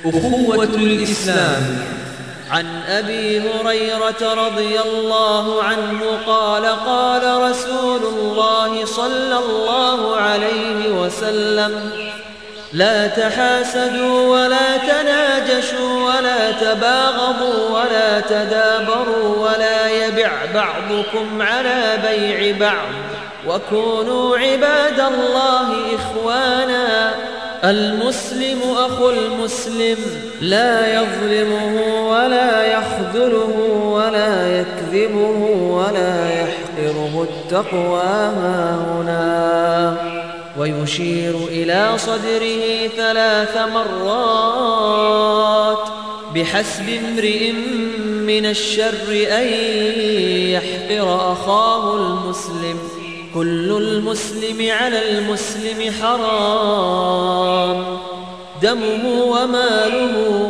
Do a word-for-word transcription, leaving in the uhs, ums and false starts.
أخوة الإسلام. عن أبي هريرة رضي الله عنه قال قال رسول الله صلى الله عليه وسلم: لا تحاسدوا ولا تناجشوا ولا تباغضوا ولا تدابروا ولا يبع بعضكم على بيع بعض، وكونوا عباد الله إخوانا. المسلم أخو المسلم، لا يظلمه ولا يخذله ولا يكذبه ولا يحقره. التقوى هاهنا. ويشير إلى صدره ثلاث مرات: بحسب امرئ من الشر أن يحقر أخاه المسلم. كل المسلم على المسلم حرام، دمه وماله